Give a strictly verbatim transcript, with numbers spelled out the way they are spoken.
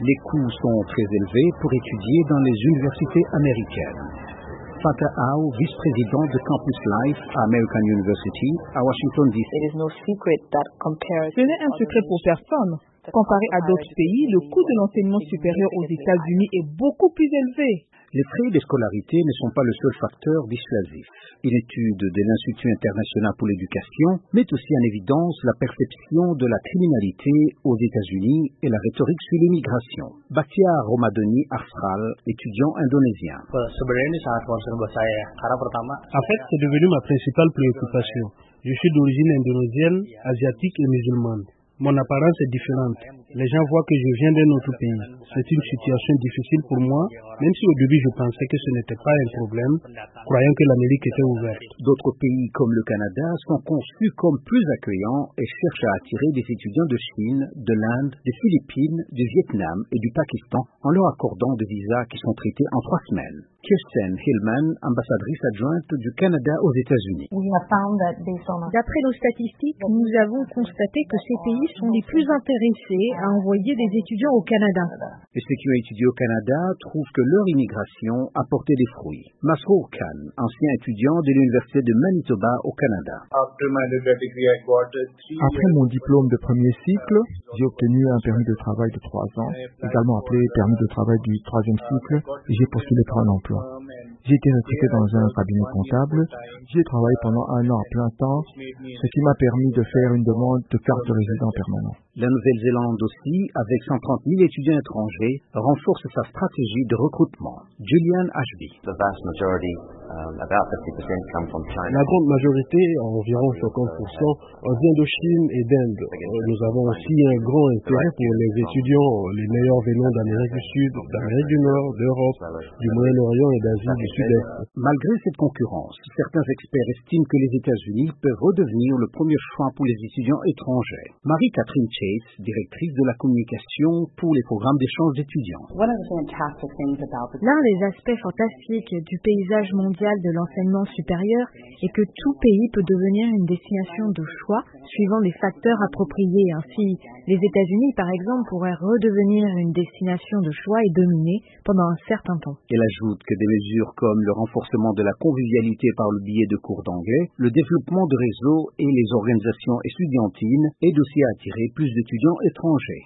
Les coûts sont très élevés pour étudier dans les universités américaines. Fatah Aw, vice-président de Campus Life à American University à Washington, D C Ce n'est un secret pour personne. Comparé à d'autres pays, le coût de l'enseignement supérieur aux États-Unis est beaucoup plus élevé. Les frais de scolarité ne sont pas le seul facteur dissuasif. Une étude de l'Institut international pour l'éducation met aussi en évidence la perception de la criminalité aux États-Unis et la rhétorique sur l'immigration. Bakhtia Romadoni Arsral, étudiant indonésien. En fait, c'est devenu ma principale préoccupation. Je suis d'origine indonésienne, asiatique et musulmane. Mon apparence est différente. Les gens voient que je viens d'un autre pays. C'est une situation difficile pour moi, même si au début je pensais que ce n'était pas un problème, croyant que l'Amérique était ouverte. D'autres pays comme le Canada sont conçus comme plus accueillants et cherchent à attirer des étudiants de Chine, de l'Inde, des Philippines, du Vietnam et du Pakistan en leur accordant des visas qui sont traités en trois semaines. Kirsten Hillman, ambassadrice adjointe du Canada aux États-Unis. D'après nos statistiques, nous avons constaté que ces pays sont les plus intéressés à envoyer des étudiants au Canada. Et ceux qui ont étudié au Canada trouvent que leur immigration a porté des fruits. Masroor Khan, ancien étudiant de l'Université de Manitoba au Canada. Après mon diplôme de premier cycle, j'ai obtenu un permis de travail de trois ans, également appelé permis de travail du troisième cycle, et j'ai postulé pour un emploi. J'ai été recruté dans un cabinet comptable. J'ai travaillé pendant un an à plein temps, ce qui m'a permis de faire une demande de carte de résident permanent. La Nouvelle-Zélande aussi, avec cent trente mille étudiants étrangers, renforce sa stratégie de recrutement. Julian Ashby. La grande majorité, environ cinquante pour cent, vient de Chine et d'Inde. Nous avons aussi un grand intérêt pour les étudiants, les meilleurs venant d'Amérique du Sud, d'Amérique du Nord, d'Europe, du Moyen-Orient et d'Asie du Sud-Est. Malgré cette concurrence, certains experts estiment que les États-Unis peuvent redevenir le premier choix pour les étudiants étrangers. Marie-Catherine Chase, directrice de la communication pour les programmes d'échange d'étudiants. L'un des aspects fantastiques du paysage mondial de l'enseignement supérieur est que tout pays peut devenir une destination de choix suivant des facteurs appropriés. Ainsi, les États-Unis, par exemple, pourraient redevenir une destination de choix et dominer pendant un certain temps. Elle ajoute que des mesures comme le renforcement de la convivialité par le biais de cours d'anglais, le développement de réseaux et les organisations estudiantines aident aussi à attirer plus d'étudiants étrangers.